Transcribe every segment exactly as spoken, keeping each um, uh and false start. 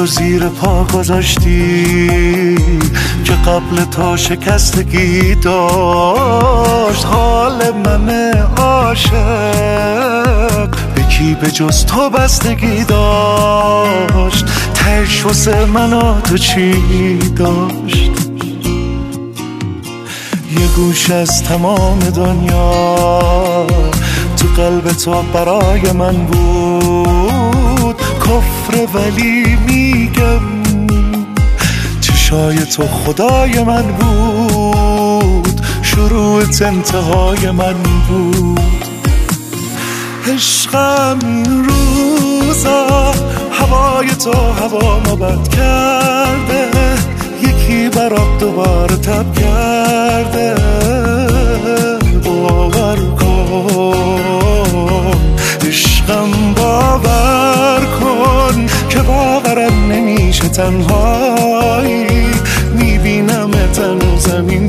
تو زیر پا گذاشتی که قبل تو شکستگی داشت. حال من عاشق به کی به جز تو بستگی داشت؟ تهش واسه من و تو چی داشت؟ یه گوش از تمام دنیا تو قلب تو برای من بود کفر، ولی میگم چشای تو خدای من بود، شروعت انتهای من بود. عشقم این روزا هوای تو هوا ما بد کرده، یکی برات دوباره تب کرده. باور کن عشقم، باور کن که باورم نمیشه تنهایی میبینم هنوزم این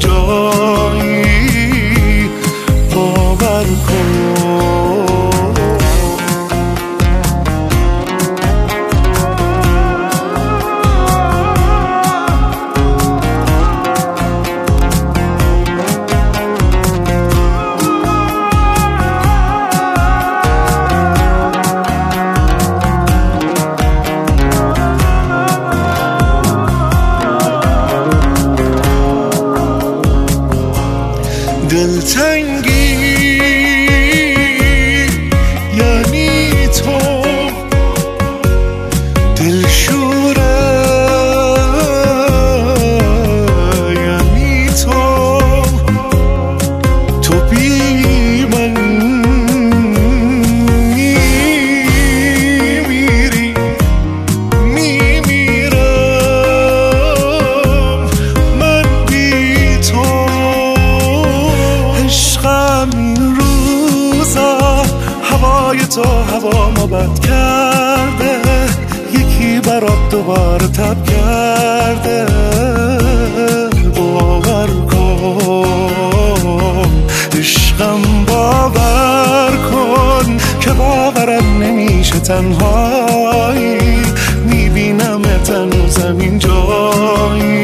جایی. باور کن دلتنگی یعنی تو، دلشوره یعنی تو، تو بی من میمیری میمیرم من بی تو. عشقم این روزا هوای تو هوا ما بد کرده، یکی برات دوباره تب کرده. باور کن عشقم، باور کن که باورم نمیشه تنهایی میبینم هنوزم این جایی.